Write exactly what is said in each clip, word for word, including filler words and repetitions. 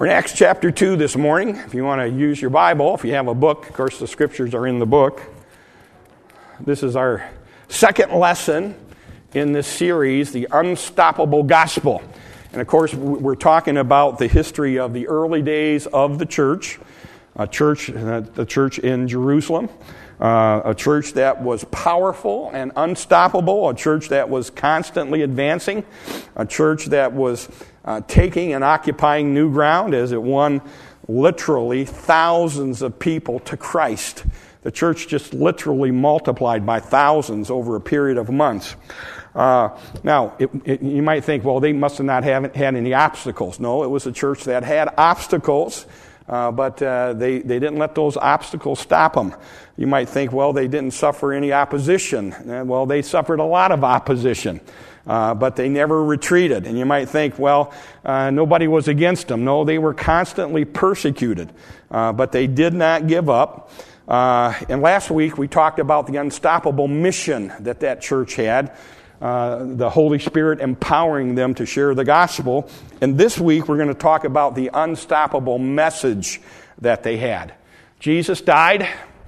We're in Acts chapter two this morning. If you want to use your Bible, if you have a book, of course the scriptures are in the book. This is our second lesson in this series, The Unstoppable Gospel. And of course we're talking about the history of the early days of the church, a church, uh, the church in Jerusalem, uh, a church that was powerful and unstoppable, a church that was constantly advancing, a church that was Uh, taking and occupying new ground as it won literally thousands of people to Christ. The church just literally multiplied by thousands over a period of months. Uh, now, it, it, you might think, well, they must have not have, had any obstacles. No, it was a church that had obstacles, uh, but uh, they, they didn't let those obstacles stop them. You might think, well, they didn't suffer any opposition. Uh, well, they suffered a lot of opposition. Uh, but they never retreated. And you might think, well, uh, nobody was against them. No, they were constantly persecuted. Uh, but they did not give up. Uh, and last week we talked about the unstoppable mission that that church had, uh, the Holy Spirit empowering them to share the gospel. And this week we're going to talk about the unstoppable message that they had. Jesus died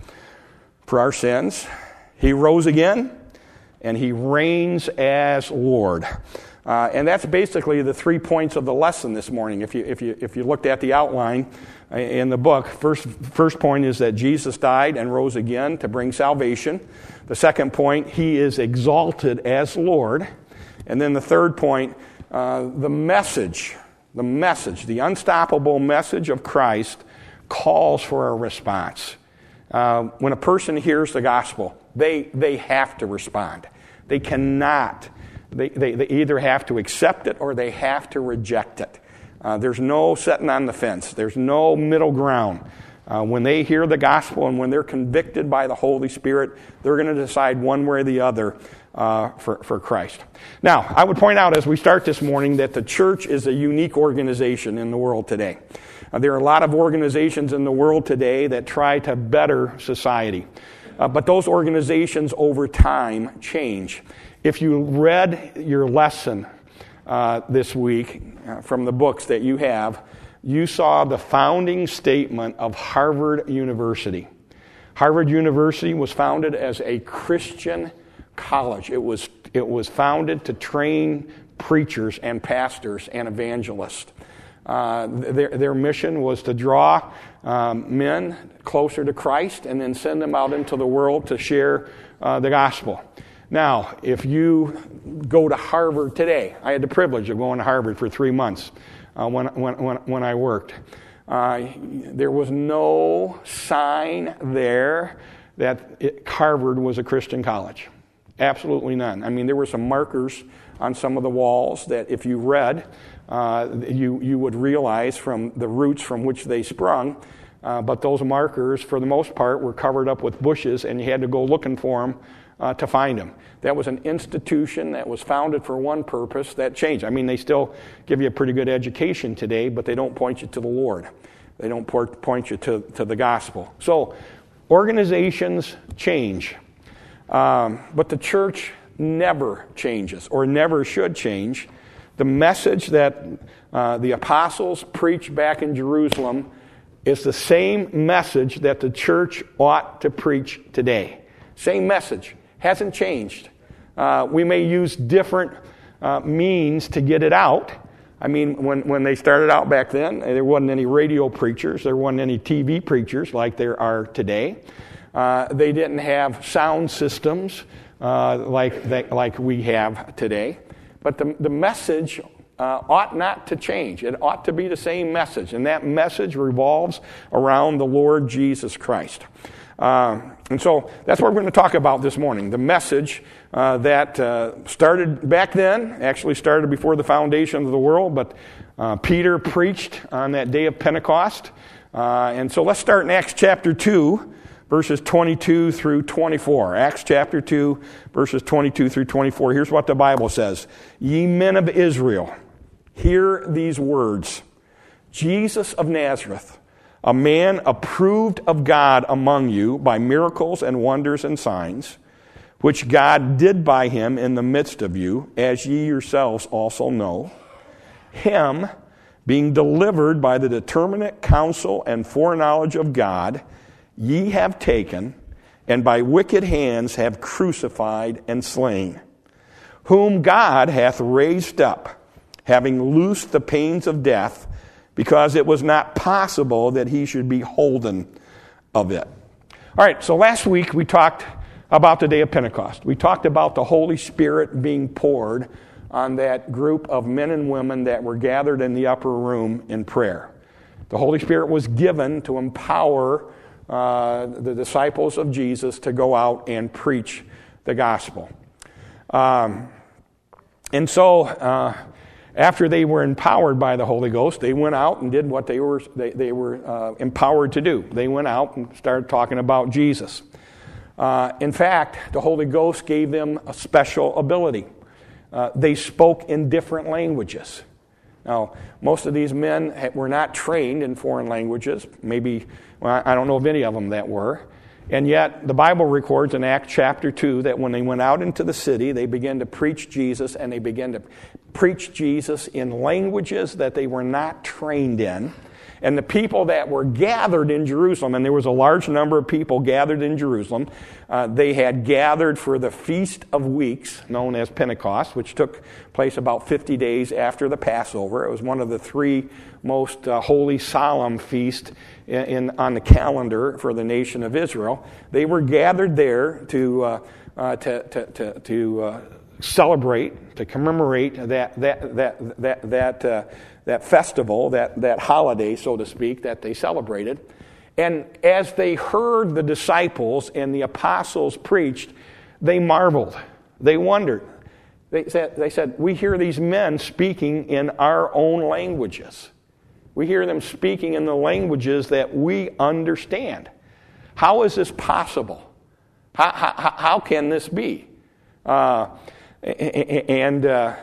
for our sins. He rose again. And he reigns as Lord. Uh, and that's basically the three points of the lesson this morning. If you if you if you looked at the outline in the book, first first point is that Jesus died and rose again to bring salvation. The second point, he is exalted as Lord. And then the third point, uh, the message, the message, the unstoppable message of Christ calls for a response. Uh, when a person hears the gospel, they they have to respond. They cannot. They, they, they either have to accept it or they have to reject it. Uh, there's no sitting on the fence. There's no middle ground. Uh, when they hear the gospel and when they're convicted by the Holy Spirit, they're going to decide one way or the other uh, for, for Christ. Now, I would point out as we start this morning that the church is a unique organization in the world today. Uh, there are a lot of organizations in the world today that try to better society. Uh, but those organizations over time change. If you read your lesson uh, this week uh, from the books that you have, you saw the founding statement of Harvard University. Harvard University was founded as a Christian college. It was, it was founded to train preachers and pastors and evangelists. Uh, their, their mission was to draw um, men closer to Christ and then send them out into the world to share uh, the gospel. Now, if you go to Harvard today, I had the privilege of going to Harvard for three months uh, when, when, when, when I worked. Uh, there was no sign there that it, Harvard was a Christian college. Absolutely none. I mean, there were some markers on some of the walls that if you read, Uh, you, you would realize from the roots from which they sprung, uh, but those markers, for the most part, were covered up with bushes, and you had to go looking for them uh, to find them. That was an institution that was founded for one purpose that changed. I mean, they still give you a pretty good education today, but they don't point you to the Lord. They don't point you to, to the gospel. So, organizations change, um, but the church never changes, or never should change. The message that uh, the apostles preached back in Jerusalem is the same message that the church ought to preach today. Same message. Hasn't changed. Uh, we may use different uh, means to get it out. I mean, when, when they started out back then, there wasn't any radio preachers. There wasn't any T V preachers like there are today. Uh, they didn't have sound systems uh, like, they, like we have today. But the, the message uh, ought not to change. It ought to be the same message. And that message revolves around the Lord Jesus Christ. Uh, and so that's what we're going to talk about this morning. The message uh, that uh, started back then, actually started before the foundation of the world, but uh, Peter preached on that day of Pentecost. Uh, and so let's start in Acts chapter two. Verses twenty-two through twenty-four. Acts chapter two, verses twenty-two through twenty-four. Here's what the Bible says. Ye men of Israel, hear these words. Jesus of Nazareth, a man approved of God among you by miracles and wonders and signs, which God did by him in the midst of you, as ye yourselves also know. Him being delivered by the determinate counsel and foreknowledge of God, ye have taken, and by wicked hands have crucified and slain, whom God hath raised up, having loosed the pains of death, because it was not possible that he should be holden of it. All right, so last week we talked about the day of Pentecost. We talked about the Holy Spirit being poured on that group of men and women that were gathered in the upper room in prayer. The Holy Spirit was given to empower uh, the disciples of Jesus to go out and preach the gospel. Um, and so, uh, after they were empowered by the Holy Ghost, they went out and did what they were they, they were uh, empowered to do. They went out and started talking about Jesus. Uh, in fact, the Holy Ghost gave them a special ability. Uh, they spoke in different languages. Now, most of these men were not trained in foreign languages. Maybe, well, I don't know of any of them that were. And yet, the Bible records in Acts chapter two that when they went out into the city, they began to preach Jesus, and they began to preach Jesus in languages that they were not trained in. And the people that were gathered in Jerusalem, and there was a large number of people gathered in Jerusalem, uh, they had gathered for the Feast of Weeks, known as Pentecost, which took place about fifty days after the Passover. It was one of the three most uh, holy, solemn feasts in, in, on the calendar for the nation of Israel. They were gathered there to uh, uh, to to to, to uh, celebrate, to commemorate that that that that that. Uh, that festival, that, that holiday, so to speak, that they celebrated. And as they heard the disciples and the apostles preached, they marveled. They wondered. They said, they said, we hear these men speaking in our own languages. We hear them speaking in the languages that we understand. How is this possible? How, how, how can this be? Uh, and... Uh,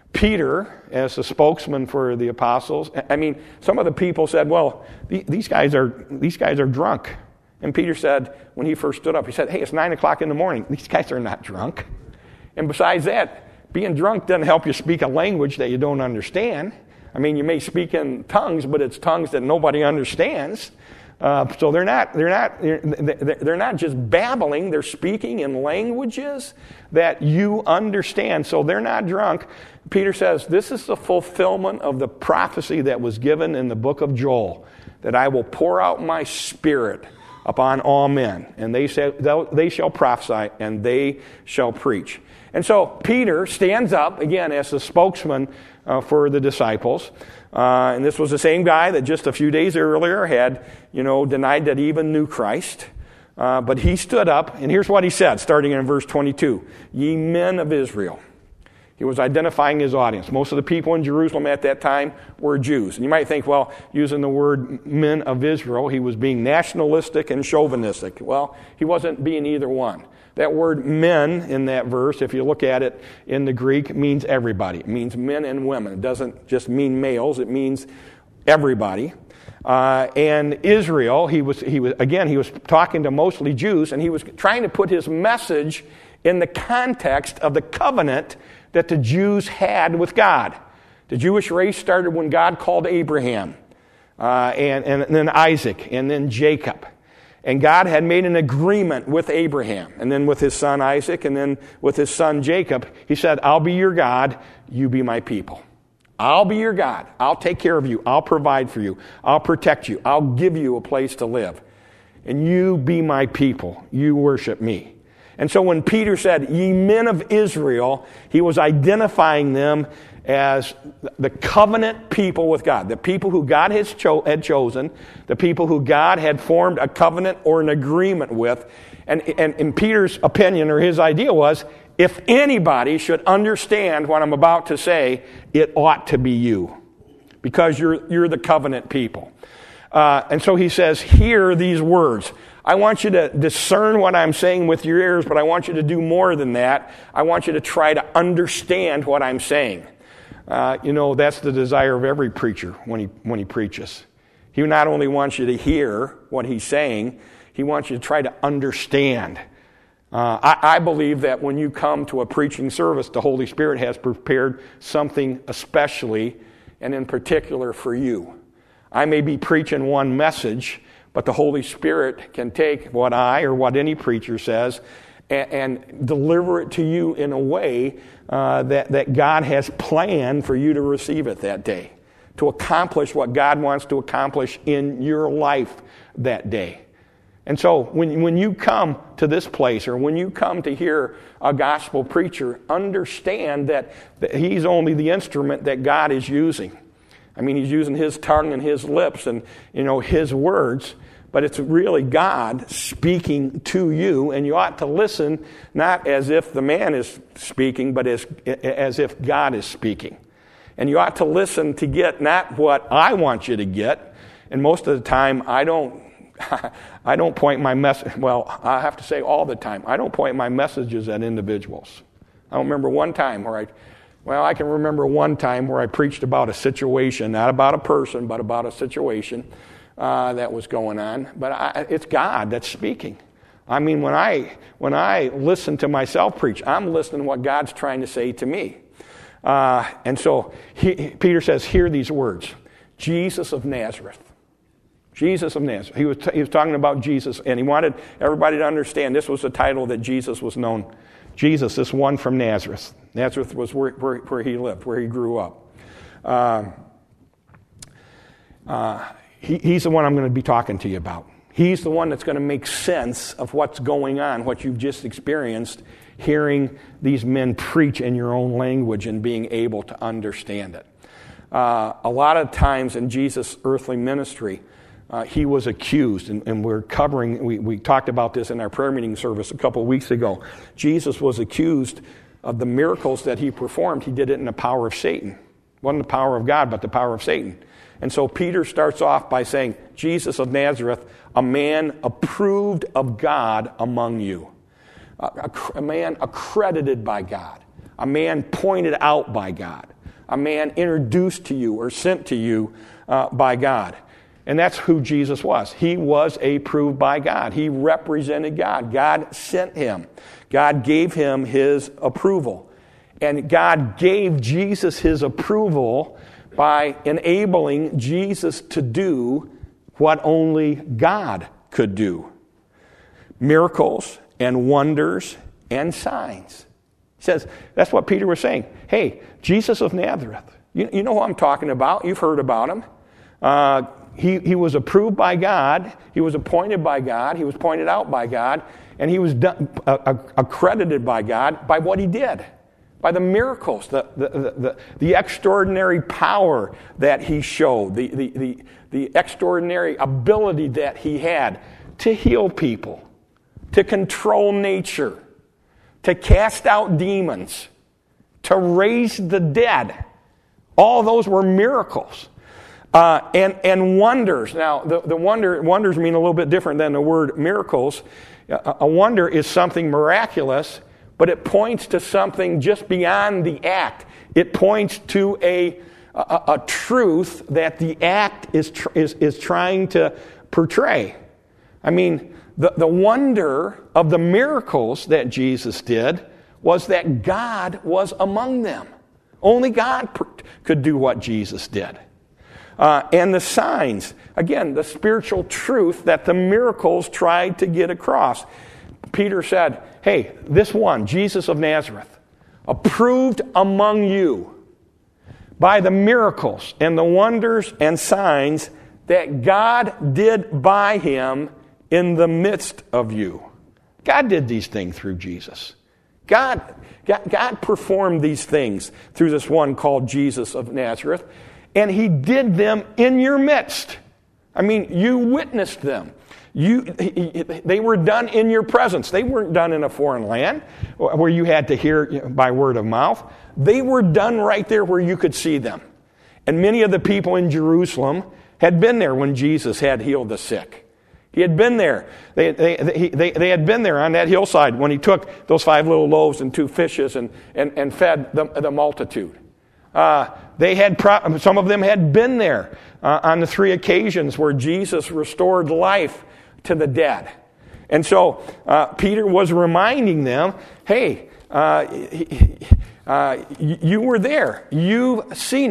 Peter, as the spokesman for the apostles, I mean, some of the people said, well, these guys are these guys are drunk. And Peter said, when he first stood up, he said, hey, it's nine o'clock in the morning. These guys are not drunk. And besides that, being drunk doesn't help you speak a language that you don't understand. I mean, you may speak in tongues, but it's tongues that nobody understands. Uh, so they're not they're not they're, they're not just babbling. They're speaking in languages that you understand. So they're not drunk. Peter says, this is the fulfillment of the prophecy that was given in the book of Joel, that I will pour out my spirit upon all men, and they say they shall prophesy, and they shall preach. And so Peter stands up again as the spokesman uh, for the disciples. Uh, and this was the same guy that just a few days earlier had, you know, denied that he even knew Christ. Uh, but he stood up, and here's what he said, starting in verse twenty-two. Ye men of Israel. He was identifying his audience. Most of the people in Jerusalem at that time were Jews. And you might think, well, using the word men of Israel, he was being nationalistic and chauvinistic. Well, he wasn't being either one. That word men in that verse, if you look at it in the Greek, means everybody. It means men and women. It doesn't just mean males. It means everybody. Uh, and Israel, he was, he was again, he was talking to mostly Jews, and he was trying to put his message in the context of the covenant that the Jews had with God. The Jewish race started when God called Abraham, uh, and, and then Isaac, and then Jacob. And God had made an agreement with Abraham, and then with his son Isaac, and then with his son Jacob. He said, I'll be your God, you be my people. I'll be your God. I'll take care of you. I'll provide for you. I'll protect you. I'll give you a place to live. And you be my people. You worship me. And so when Peter said, ye men of Israel, he was identifying them as the covenant people with God, the people who God has cho- had chosen, the people who God had formed a covenant or an agreement with. And, and, and Peter's opinion or his idea was, if anybody should understand what I'm about to say, it ought to be you, because you're, you're the covenant people. Uh, and so he says, hear these words. I want you to discern what I'm saying with your ears, but I want you to do more than that. I want you to try to understand what I'm saying. Uh, you know, that's the desire of every preacher when he when he preaches. He not only wants you to hear what he's saying, he wants you to try to understand. Uh, I, I believe that when you come to a preaching service, the Holy Spirit has prepared something especially and in particular for you. I may be preaching one message, but the Holy Spirit can take what I or what any preacher says and, and deliver it to you in a way uh, that, that God has planned for you to receive it that day, to accomplish what God wants to accomplish in your life that day. And so when, when you come to this place, or when you come to hear a gospel preacher, understand that, that he's only the instrument that God is using. I mean, he's using his tongue and his lips and, you know, his words, but it's really God speaking to you, and you ought to listen not as if the man is speaking, but as, as if God is speaking. And you ought to listen to get not what I want you to get, and most of the time I don't I don't point my message, well, I have to say all the time, I don't point my messages at individuals. I don't remember one time where I, well, I can remember one time where I preached about a situation, not about a person, but about a situation uh, that was going on. But I, it's God that's speaking. I mean, when I when I listen to myself preach, I'm listening to what God's trying to say to me. Uh, and so he, Peter says, hear these words, Jesus of Nazareth. Jesus of Nazareth. He was, t- he was talking about Jesus, and he wanted everybody to understand this was the title that Jesus was known. Jesus, this one from Nazareth. Nazareth was where, where, where he lived, where he grew up. Uh, uh, he, he's the one I'm going to be talking to you about. He's the one that's going to make sense of what's going on, what you've just experienced, hearing these men preach in your own language and being able to understand it. Uh, a lot of times in Jesus' earthly ministry, Uh, he was accused, and, and we're covering, we, we talked about this in our prayer meeting service a couple of weeks ago. Jesus was accused of the miracles that he performed. He did it in the power of Satan. It wasn't the power of God, but the power of Satan. And so Peter starts off by saying, Jesus of Nazareth, a man approved of God among you. A, a, a man accredited by God. A man pointed out by God. A man introduced to you or sent to you uh, by God. And that's who Jesus was. He was approved by God. He represented God. God sent him. God gave him his approval. And God gave Jesus his approval by enabling Jesus to do what only God could do. Miracles and wonders and signs. He says, that's what Peter was saying. Hey, Jesus of Nazareth. You, you know who I'm talking about. You've heard about him. Uh, He, he was approved by God, he was appointed by God, he was pointed out by God, and he was done, uh, accredited by God by what he did, by the miracles, the, the, the, the extraordinary power that he showed, the, the, the, the extraordinary ability that he had to heal people, to control nature, to cast out demons, to raise the dead. All those were miracles. Uh, and, and wonders. Now, the, the wonder wonders mean a little bit different than the word miracles. A, a wonder is something miraculous, but it points to something just beyond the act. It points to a, a, a truth that the act is, tr- is, is trying to portray. I mean, the, the wonder of the miracles that Jesus did was that God was among them. Only God pr- could do what Jesus did. Uh, and the signs, again, the spiritual truth that the miracles tried to get across. Peter said, hey, this one, Jesus of Nazareth, approved among you by the miracles and the wonders and signs that God did by him in the midst of you. God did these things through Jesus. God, God, God performed these things through this one called Jesus of Nazareth. And he did them in your midst. I mean, you witnessed them. You, they were done in your presence. They weren't done in a foreign land where you had to hear by word of mouth. They were done right there where you could see them. And many of the people in Jerusalem had been there when Jesus had healed the sick. He had been there. They, they, they, they had been there on that hillside when he took those five little loaves and two fishes and, and, and fed the, the multitude. Uh, they had pro- some of them had been there uh, on the three occasions where Jesus restored life to the dead. And so uh, Peter was reminding them, hey, uh, uh, you were there. You've seen it.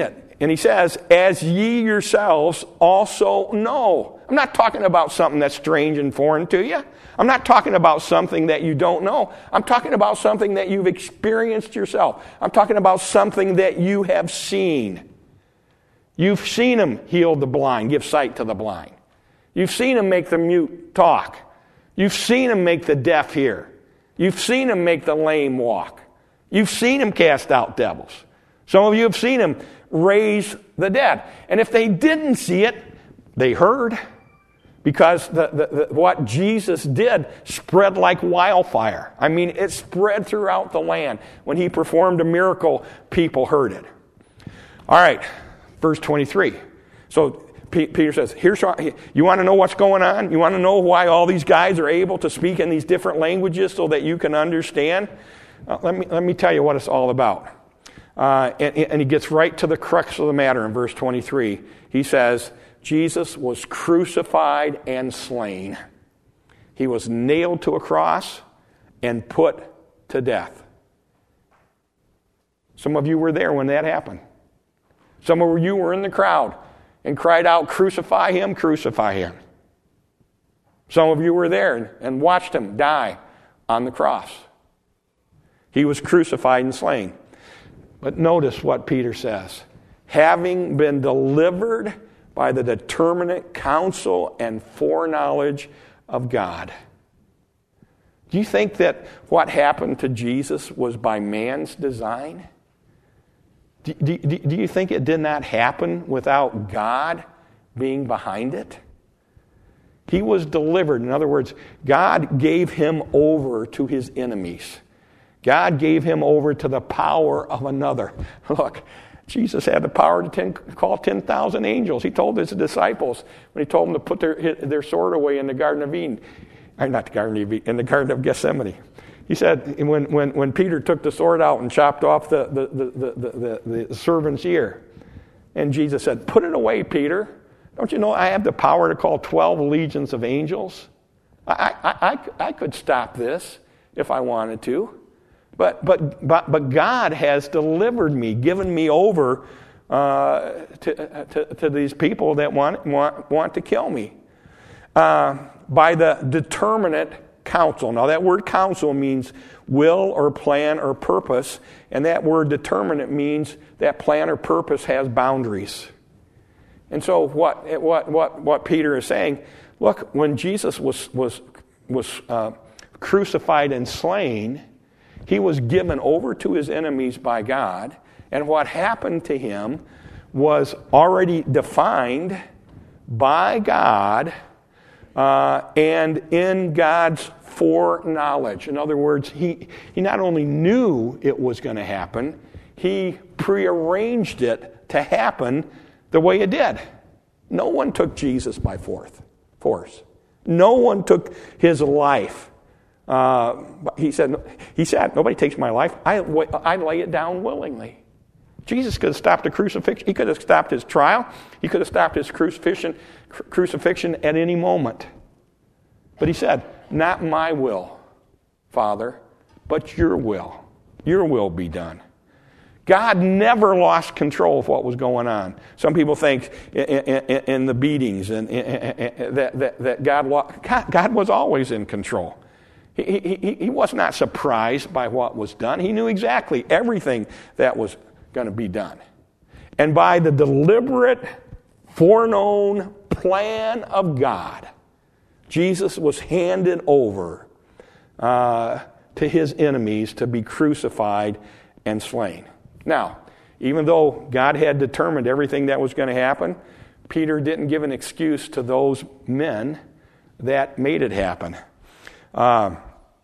And he says, as ye yourselves also know. I'm not talking about something that's strange and foreign to you. I'm not talking about something that you don't know. I'm talking about something that you've experienced yourself. I'm talking about something that you have seen. You've seen him heal the blind, give sight to the blind. You've seen him make the mute talk. You've seen him make the deaf hear. You've seen him make the lame walk. You've seen him cast out devils. Some of you have seen him raise the dead. And if they didn't see it, they heard. Because the, the, the, what Jesus did spread like wildfire. I mean, it spread throughout the land. When he performed a miracle, people heard it. All right, verse twenty-three. So P- Peter says, "Here's you want to know what's going on? You want to know why all these guys are able to speak in these different languages so that you can understand? Uh, let me let me tell you what it's all about." Uh, and, and he gets right to the crux of the matter in verse twenty-three. He says, Jesus was crucified and slain. He was nailed to a cross and put to death. Some of you were there when that happened. Some of you were in the crowd and cried out, "Crucify him, crucify him." Some of you were there and watched him die on the cross. He was crucified and slain. But notice what Peter says. Having been delivered by the determinate counsel and foreknowledge of God. Do you think that what happened to Jesus was by man's design? Do, do, do you think it did not happen without God being behind it? He was delivered. In other words, God gave him over to his enemies. God gave him over to the power of another. Look, Jesus had the power to ten, call ten thousand angels. He told his disciples when he told them to put their, their sword away in the Garden of Eden. Or not the Garden of Eden, in the Garden of Gethsemane. He said when, when, when Peter took the sword out and chopped off the, the, the, the, the, the servant's ear, and Jesus said, "Put it away, Peter. Don't you know I have the power to call twelve legions of angels? I, I, I, I could stop this if I wanted to. But but but but God has delivered me, given me over uh, to, to to these people that want want want to kill me uh, by the determinate counsel." Now that word counsel means will or plan or purpose, and that word determinate means that plan or purpose has boundaries. And so what what what what Peter is saying? Look, when Jesus was was was uh, crucified and slain, he was given over to his enemies by God, and what happened to him was already defined by God uh, and in God's foreknowledge. In other words, he, he not only knew it was going to happen, he prearranged it to happen the way it did. No one took Jesus by force. No one took his life. Uh, he said, he said, "Nobody takes my life. I, I lay it down willingly." Jesus could have stopped the crucifixion. He could have stopped his trial. He could have stopped his crucifixion, crucifixion at any moment. But he said, "Not my will, Father, but your will. Your will be done." God never lost control of what was going on. Some people think in, in, in the beatings and that, that, that God, God, God was always in control. He, he, he was not surprised by what was done. He knew exactly everything that was going to be done. And by the deliberate, foreknown plan of God, Jesus was handed over uh, to his enemies to be crucified and slain. Now, even though God had determined everything that was going to happen, Peter didn't give an excuse to those men that made it happen. Uh,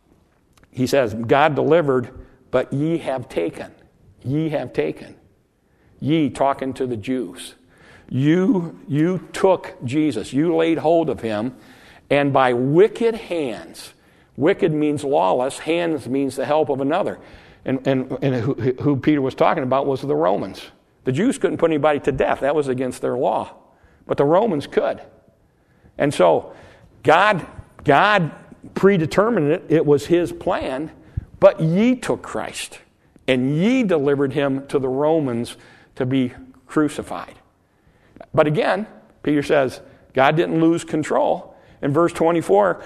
he says, "God delivered, but ye have taken." Ye have taken. Ye, talking to the Jews. You, you took Jesus. You laid hold of him, and by wicked hands. Wicked means lawless. Hands means the help of another. And, and, and who, who Peter was talking about was the Romans. The Jews couldn't put anybody to death. That was against their law. But the Romans could. And so God, God predetermined it. It was his plan. But ye took Christ, and ye delivered him to the Romans to be crucified. But again, Peter says, God didn't lose control. In verse twenty-four,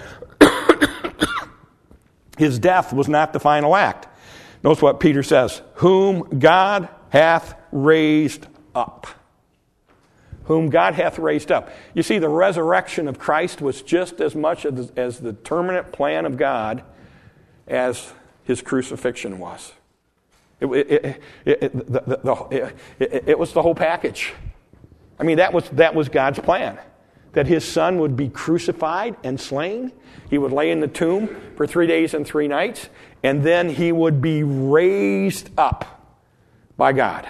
his death was not the final act. Notice what Peter says, whom God hath raised up. Whom God hath raised up. You see, the resurrection of Christ was just as much as, as the permanent plan of God as his crucifixion was. It, it, it, it, the, the, the, it, it was the whole package. I mean, that was, that was God's plan. That his son would be crucified and slain. He would lay in the tomb for three days and three nights. And then he would be raised up by God.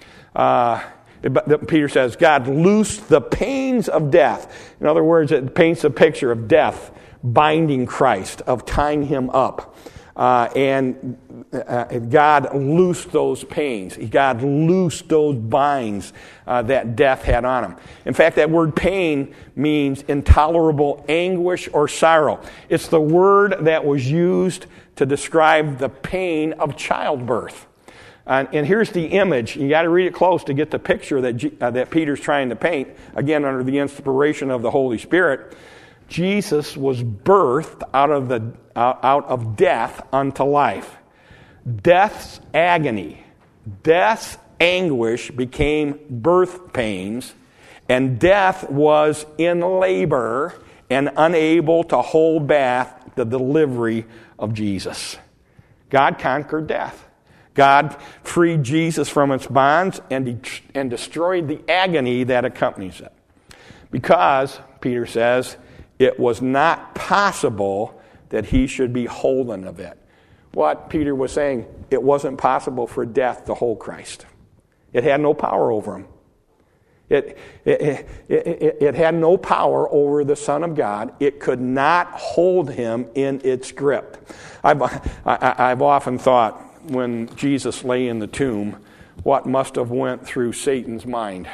Uh, but Peter says, God loosed the pains of death. In other words, it paints a picture of death binding Christ, of tying him up. Uh, and uh, God loosed those pains. God loosed those binds uh, that death had on him. In fact, that word pain means intolerable anguish or sorrow. It's the word that was used to describe the pain of childbirth. Uh, and here's the image. You got to read it close to get the picture that G- uh, that Peter's trying to paint. Again, under the inspiration of the Holy Spirit. Jesus was birthed out of the uh, out of death unto life. Death's agony, death's anguish became birth pains, and death was in labor and unable to hold back the delivery of Jesus. God conquered death. God freed Jesus from its bonds and, de- and destroyed the agony that accompanies it. Because, Peter says, it was not possible that he should be holden of it. What Peter was saying, it wasn't possible for death to hold Christ. It had no power over him. It, it, it, it, it had no power over the Son of God. It could not hold him in its grip. I've, I, I've often thought when Jesus lay in the tomb, what must have went through Satan's mind.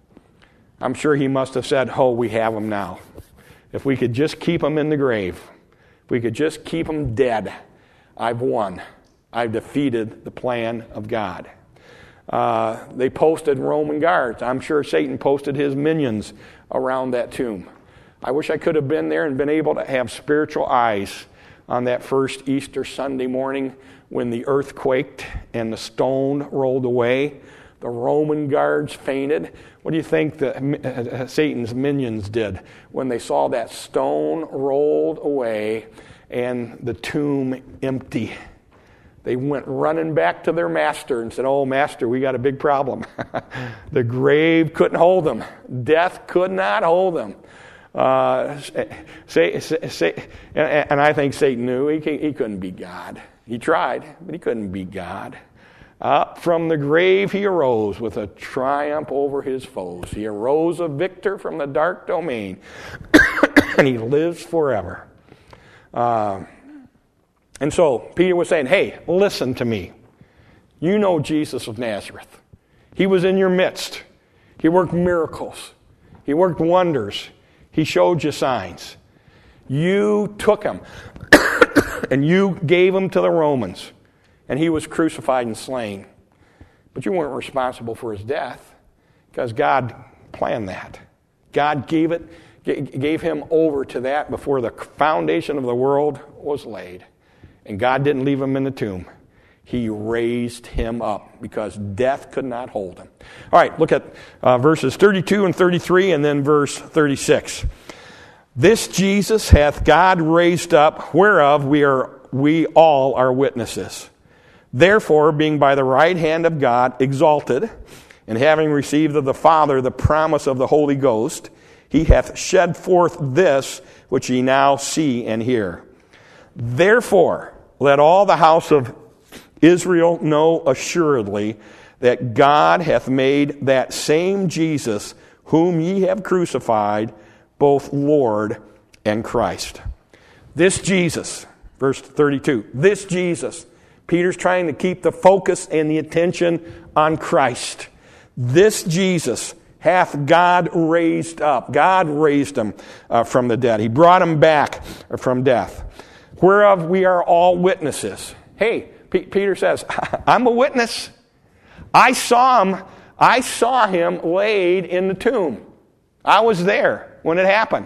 I'm sure he must have said, oh, we have him now. If we could just keep him in the grave, if we could just keep him dead, I've won. I've defeated the plan of God. Uh, they posted Roman guards. I'm sure Satan posted his minions around that tomb. I wish I could have been there and been able to have spiritual eyes on that first Easter Sunday morning when the earth quaked and the stone rolled away. The Roman guards fainted. What do you think the, uh, Satan's minions did when they saw that stone rolled away and the tomb empty? They went running back to their master and said, oh, master, we got a big problem. The grave couldn't hold them. Death could not hold them. Uh, say, say, say, and I think Satan knew he, he couldn't beat God. He tried, but he couldn't beat God. Up from the grave he arose with a triumph over his foes. He arose a victor from the dark domain, and he lives forever. Uh, and so Peter was saying, hey, listen to me. You know Jesus of Nazareth. He was in your midst. He worked miracles. He worked wonders. He showed you signs. You took him, and you gave him to the Romans. And he was crucified and slain. But you weren't responsible for his death because God planned that. God gave it, gave him over to that before the foundation of the world was laid. And God didn't leave him in the tomb. He raised him up because death could not hold him. All right, look at uh, verses thirty-two and thirty-three and then verse thirty-six. This Jesus hath God raised up, whereof we are we all are witnesses. Therefore, being by the right hand of God exalted, and having received of the Father the promise of the Holy Ghost, he hath shed forth this which ye now see and hear. Therefore, let all the house of Israel know assuredly that God hath made that same Jesus, whom ye have crucified, both Lord and Christ. This Jesus, verse thirty-two, this Jesus, Peter's trying to keep the focus and the attention on Christ. This Jesus hath God raised up. God raised him uh, from the dead. He brought him back from death, whereof we are all witnesses. Hey, P- Peter says, I'm a witness. I saw him. I saw him laid in the tomb. I was there when it happened.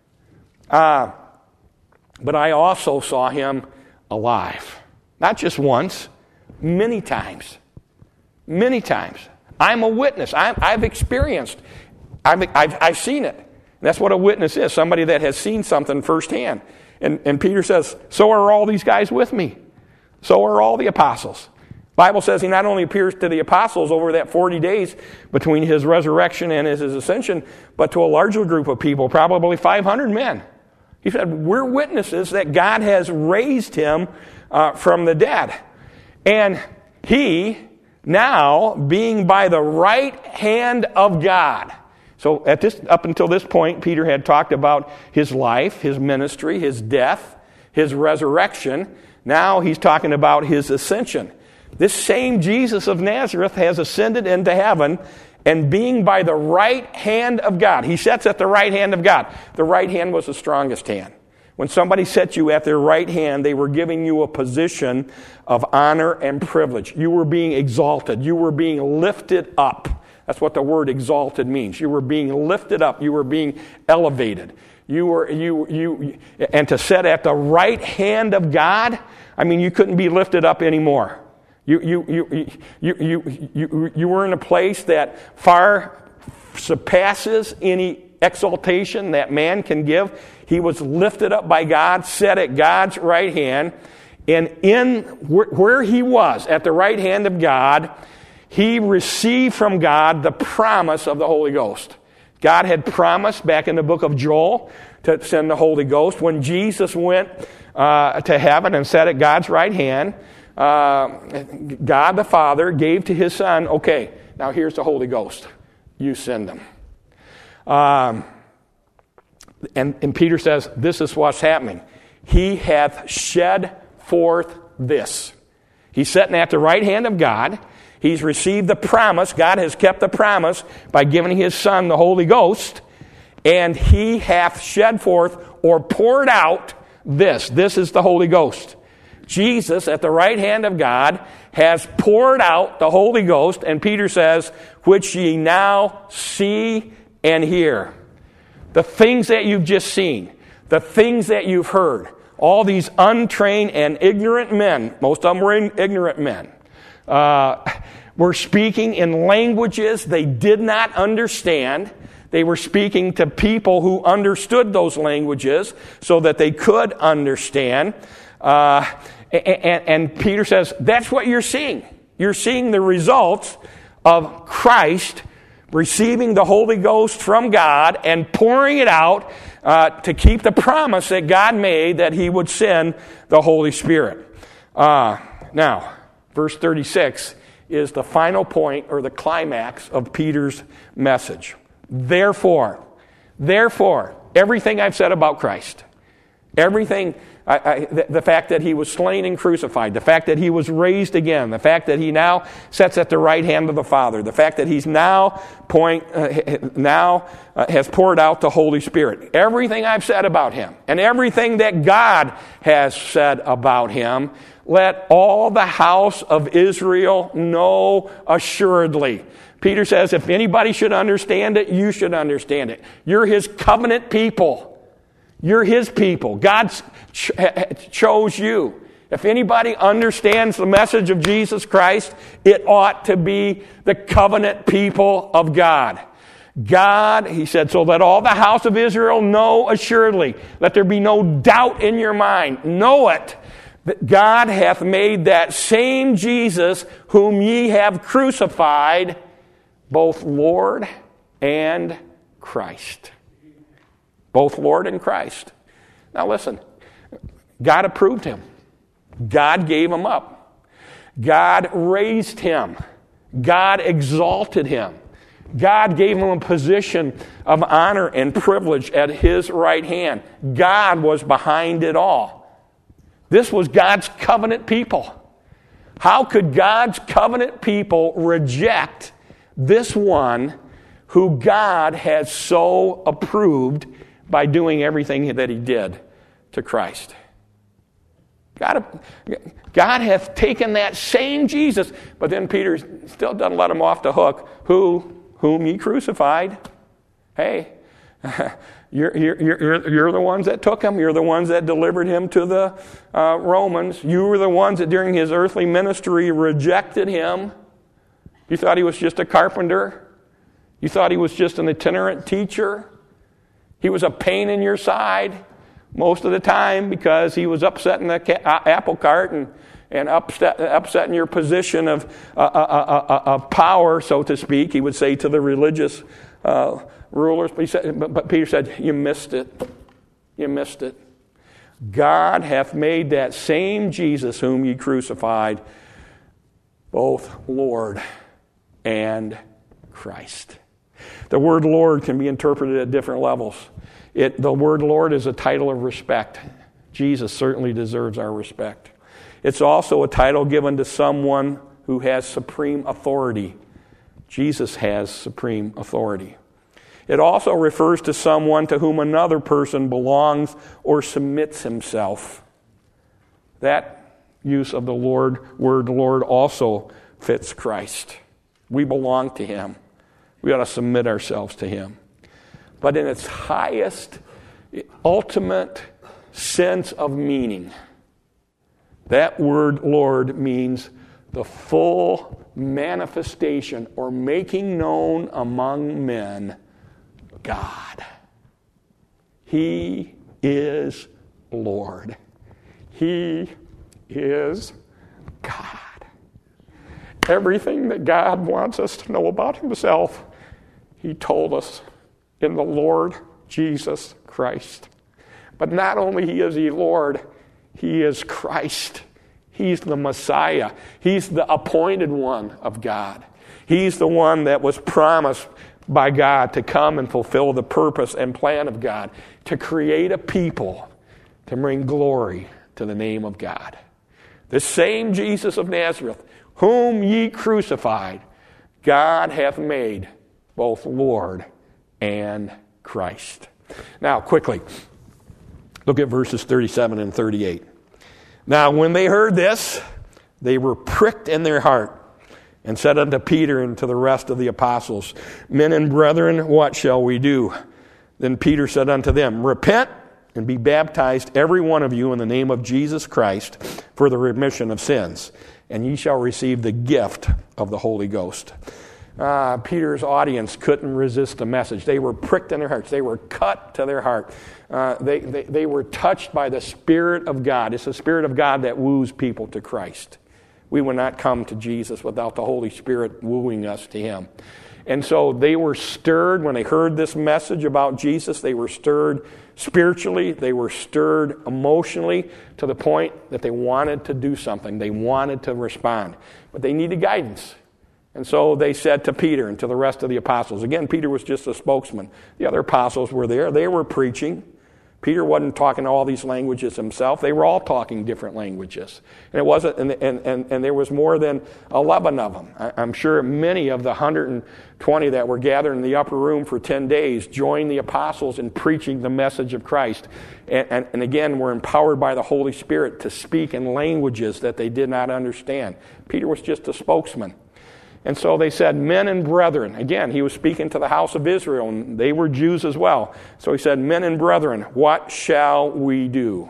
Uh, but I also saw him alive. Not just once, many times. Many times. I'm a witness. I'm, I've experienced. I've, I've, I've seen it. That's what a witness is, somebody that has seen something firsthand. And, and Peter says, so are all these guys with me. So are all the apostles. The Bible says he not only appears to the apostles over that forty days between his resurrection and his ascension, but to a larger group of people, probably five hundred men. He said, we're witnesses that God has raised him uh, from the dead. And he, now, being by the right hand of God. So at this, up until this point, Peter had talked about his life, his ministry, his death, his resurrection. Now he's talking about his ascension. This same Jesus of Nazareth has ascended into heaven, and being by the right hand of God. He sits at the right hand of God. The right hand was the strongest hand. When somebody set you at their right hand, they were giving you a position of honor and privilege. You were being exalted. You were being lifted up. That's what the word exalted means. You were being lifted up. You were being elevated. You were you you and to sit at the right hand of God, I mean, you couldn't be lifted up anymore. You you you you you you, you were in a place that far surpasses any exaltation that man can give. He was lifted up by God, set at God's right hand, and in where he was at the right hand of God, he received from God the promise of the Holy Ghost. God had promised back in the book of Joel to send the Holy Ghost. When Jesus went uh, to heaven and sat at God's right hand, uh, God the Father gave to his Son, okay, now here's the Holy Ghost. You send them. Um, and, and Peter says, this is what's happening. He hath shed forth this. He's sitting at the right hand of God. He's received the promise. God has kept the promise by giving his Son the Holy Ghost. And he hath shed forth or poured out this. This is the Holy Ghost. Jesus, at the right hand of God, has poured out the Holy Ghost. And Peter says, which ye now see and hear. The things that you've just seen, the things that you've heard, all these untrained and ignorant men, most of them were ignorant men, uh, were speaking in languages they did not understand. They were speaking to people who understood those languages so that they could understand. Uh, and, and Peter says, that's what you're seeing. You're seeing the results of Christ receiving the Holy Ghost from God and pouring it out uh, to keep the promise that God made that he would send the Holy Spirit. Uh, now, verse thirty-six is the final point or the climax of Peter's message. Therefore, therefore, everything I've said about Christ, everything, I, I, the, the fact that he was slain and crucified, the fact that he was raised again, the fact that he now sits at the right hand of the Father, the fact that he's now point uh, now uh, has poured out the Holy Spirit. Everything I've said about him, and everything that God has said about him, let all the house of Israel know assuredly. Peter says, if anybody should understand it, you should understand it. You're his covenant people. You're his people. God ch- chose you. If anybody understands the message of Jesus Christ, it ought to be the covenant people of God. God, he said, so let all the house of Israel know assuredly. Let there be no doubt in your mind. Know it, that God hath made that same Jesus whom ye have crucified both Lord and Christ. Both Lord and Christ. Now listen, God approved him. God gave him up. God raised him. God exalted him. God gave him a position of honor and privilege at his right hand. God was behind it all. This was God's covenant people. How could God's covenant people reject this one who God has so approved by doing everything that he did to Christ? God, God hath taken that same Jesus. But then Peter still doesn't let him off the hook. Who, whom ye crucified. Hey, you're, you're, you're, you're the ones that took him. You're the ones that delivered him to the uh, Romans. You were the ones that during his earthly ministry rejected him. You thought he was just a carpenter. You thought he was just an itinerant teacher. He was a pain in your side most of the time because he was upsetting the ca- apple cart and, and upset, upsetting your position of, uh, uh, uh, uh, of power, so to speak, he would say to the religious uh, rulers. But, he said, but, but Peter said, you missed it. You missed it. God hath made that same Jesus whom ye crucified both Lord and Christ. The word Lord can be interpreted at different levels. It, the word Lord is a title of respect. Jesus certainly deserves our respect. It's also a title given to someone who has supreme authority. Jesus has supreme authority. It also refers to someone to whom another person belongs or submits himself. That use of the Lord, word Lord also fits Christ. We belong to him. We ought to submit ourselves to him. But in its highest, ultimate sense of meaning, that word Lord means the full manifestation or making known among men God. He is Lord. He is God. Everything that God wants us to know about himself, he told us in the Lord Jesus Christ. But not only is he Lord, he is Christ. He's the Messiah. He's the appointed one of God. He's the one that was promised by God to come and fulfill the purpose and plan of God, to create a people to bring glory to the name of God. The same Jesus of Nazareth, whom ye crucified, God hath made both Lord and Christ. Now, quickly, look at verses thirty-seven and thirty-eight. Now, when they heard this, they were pricked in their heart, and said unto Peter and to the rest of the apostles, Men and brethren, what shall we do? Then Peter said unto them, Repent and be baptized every one of you in the name of Jesus Christ for the remission of sins, and ye shall receive the gift of the Holy Ghost. Uh, Peter's audience couldn't resist the message. They were pricked in their hearts. They were cut to their heart. Uh, they, they, they were touched by the Spirit of God. It's the Spirit of God that woos people to Christ. We would not come to Jesus without the Holy Spirit wooing us to him. And so they were stirred when they heard this message about Jesus. They were stirred spiritually. They were stirred emotionally to the point that they wanted to do something. They wanted to respond. But they needed guidance. And so they said to Peter and to the rest of the apostles. Again, Peter was just a spokesman. The other apostles were there. They were preaching. Peter wasn't talking all these languages himself. They were all talking different languages. And it wasn't, and, and, and, and there was more than eleven of them. I, I'm sure many of the one hundred twenty that were gathered in the upper room for ten days joined the apostles in preaching the message of Christ. And, and, and again, were empowered by the Holy Spirit to speak in languages that they did not understand. Peter was just a spokesman. And so they said, men and brethren. Again, he was speaking to the house of Israel, and they were Jews as well. So he said, men and brethren, what shall we do?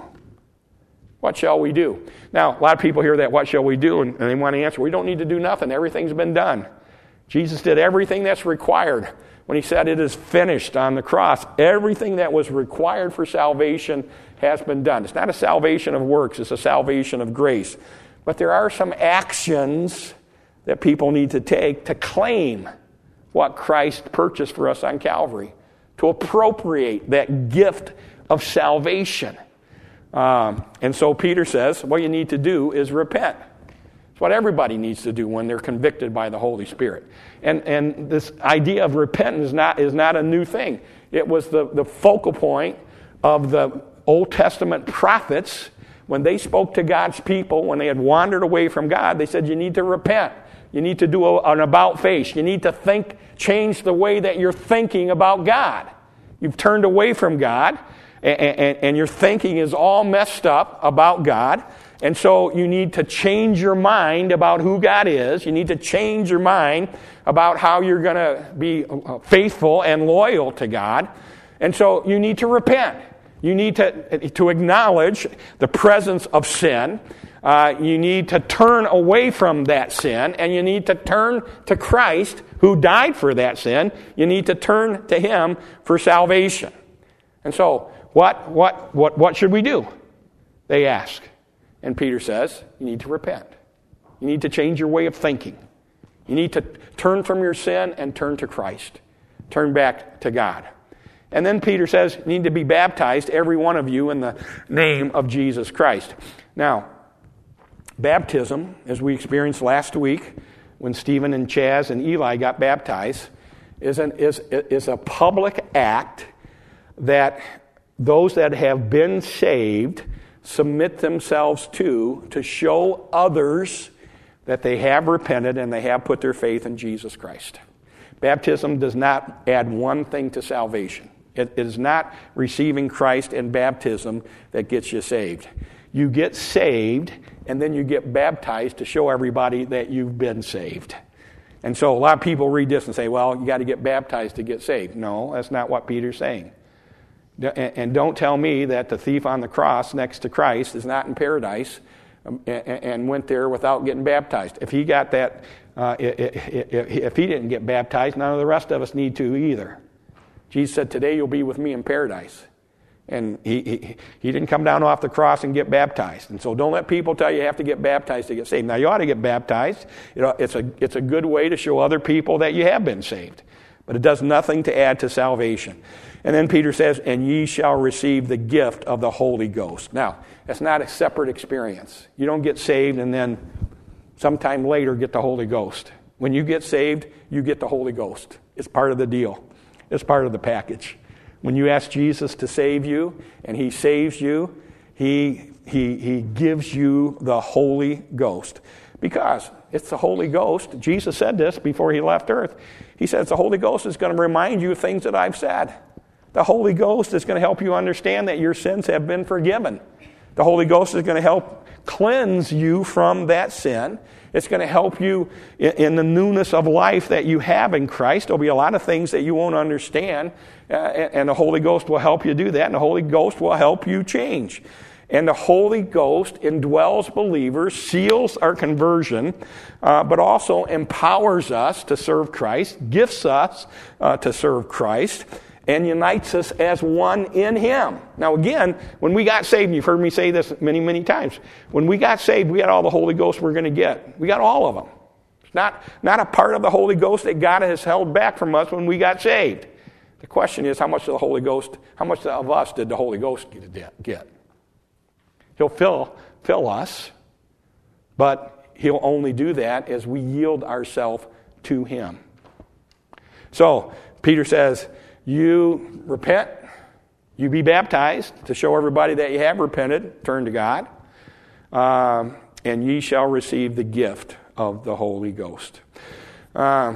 What shall we do? Now, a lot of people hear that, what shall we do? And, and they want to answer, we don't need to do nothing. Everything's been done. Jesus did everything that's required. When he said it is finished on the cross, everything that was required for salvation has been done. It's not a salvation of works, it's a salvation of grace. But there are some actions that people need to take to claim what Christ purchased for us on Calvary, to appropriate that gift of salvation. Um, and so Peter says, what you need to do is repent. It's what everybody needs to do when they're convicted by the Holy Spirit. And and this idea of repentance is not, is not a new thing. It was the, the focal point of the Old Testament prophets. When they spoke to God's people, when they had wandered away from God, they said, you need to repent. You need to do a, an about face. You need to think, change the way that you're thinking about God. You've turned away from God, and, and, and your thinking is all messed up about God, And so you need to change your mind about who God is. You need to change your mind about how you're going to be faithful and loyal to God. And so you need to repent. You need to, to acknowledge the presence of sin. Uh, you need to turn away from that sin, and you need to turn to Christ, who died for that sin. You need to turn to Him for salvation. And so, what, what, what, what should we do? They ask. And Peter says, you need to repent. You need to change your way of thinking. You need to turn from your sin and turn to Christ. Turn back to God. And then Peter says, you need to be baptized, every one of you, in the name of Jesus Christ. Now, baptism, as we experienced last week when Stephen and Chaz and Eli got baptized, is, an, is, is a public act that those that have been saved submit themselves to, to show others that they have repented and they have put their faith in Jesus Christ. Baptism does not add one thing to salvation. It is not receiving Christ in baptism that gets you saved. You get saved, and then you get baptized to show everybody that you've been saved. And so a lot of people read this and say, well, you got to get baptized to get saved. No, that's not what Peter's saying. And don't tell me that the thief on the cross next to Christ is not in paradise and went there without getting baptized. If he got that, uh, if he didn't get baptized, none of the rest of us need to either. Jesus said, today you'll be with me in paradise. And he, he, he didn't come down off the cross and get baptized. And so don't let people tell you you have to get baptized to get saved. Now, you ought to get baptized. You know, it's a, it's a good way to show other people that you have been saved. But it does nothing to add to salvation. And then Peter says, and ye shall receive the gift of the Holy Ghost. Now, that's not a separate experience. You don't get saved and then sometime later get the Holy Ghost. When you get saved, you get the Holy Ghost. It's part of the deal. It's part of the package. When you ask Jesus to save you and He saves you, He, he, he gives you the Holy Ghost. Because it's the Holy Ghost. Jesus said this before He left earth. He says the Holy Ghost is going to remind you of things that I've said. The Holy Ghost is going to help you understand that your sins have been forgiven. The Holy Ghost is going to help cleanse you from that sin. It's going to help you in the newness of life that you have in Christ. There'll be a lot of things that you won't understand, uh, and the Holy Ghost will help you do that, and the Holy Ghost will help you change. And the Holy Ghost indwells believers, seals our conversion, uh, but also empowers us to serve Christ, gifts us uh, to serve Christ, and unites us as one in Him. Now again, when we got saved, and you've heard me say this many, many times, when we got saved, we had all the Holy Ghost we're going to get. We got all of them. It's not, not a part of the Holy Ghost that God has held back from us when we got saved. The question is, how much of the Holy Ghost, how much of us did the Holy Ghost get? He'll fill, fill us, but He'll only do that as we yield ourselves to Him. So, Peter says, you repent, you be baptized to show everybody that you have repented, turn to God, um, and ye shall receive the gift of the Holy Ghost. Uh,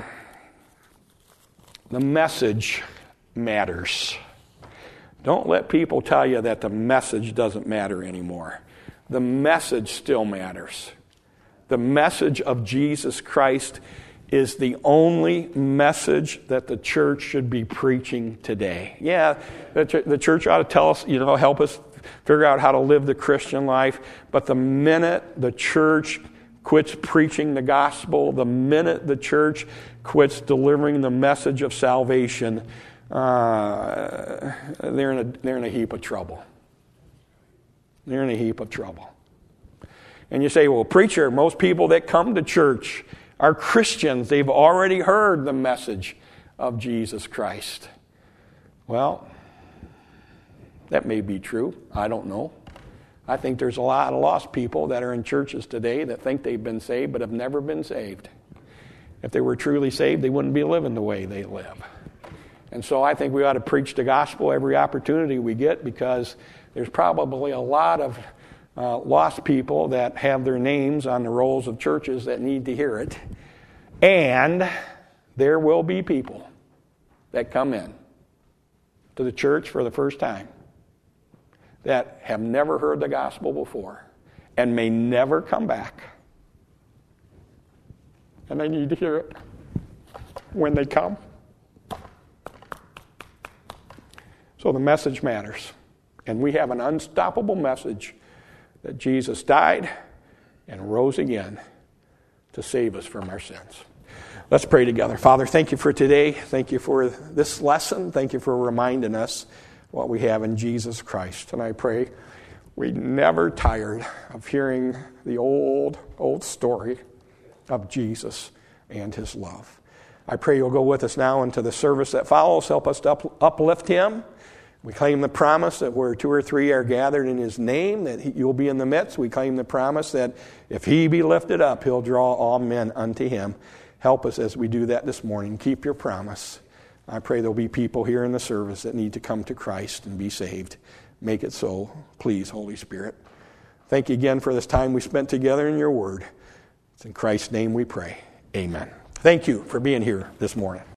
the message matters. Don't let people tell you that the message doesn't matter anymore. The message still matters. The message of Jesus Christ is the only message that the church should be preaching today. Yeah, the, ch- the church ought to tell us, you know, help us figure out how to live the Christian life. But the minute the church quits preaching the gospel, the minute the church quits delivering the message of salvation, uh, they're in a they're in a heap of trouble. They're in a heap of trouble. And you say, well, preacher, most people that come to church are Christians. They've already heard the message of Jesus Christ. Well, that may be true. I don't know. I think there's a lot of lost people that are in churches today that think they've been saved but have never been saved. If they were truly saved, they wouldn't be living the way they live. And so I think we ought to preach the gospel every opportunity we get, because there's probably a lot of uh, lost people that have their names on the rolls of churches that need to hear it. And there will be people that come in to the church for the first time that have never heard the gospel before. and may never come back. And I need to hear it when they come. So the message matters. And we have an unstoppable message that Jesus died and rose again to save us from our sins. Let's pray together. Father, thank you for today. Thank you for this lesson. Thank you for reminding us what we have in Jesus Christ. And I pray we never tired of hearing the old, old story of Jesus and his love. I pray you'll go with us now into the service that follows. Help us to up, uplift him. We claim the promise that where two or three are gathered in his name, that he, you'll be in the midst. We claim the promise that if he be lifted up, he'll draw all men unto him. Help us as we do that this morning. Keep your promise. I pray there'll be people here in the service that need to come to Christ and be saved. Make it so, please, Holy Spirit. Thank you again for this time we spent together in your word. It's in Christ's name we pray. Amen. Thank you for being here this morning.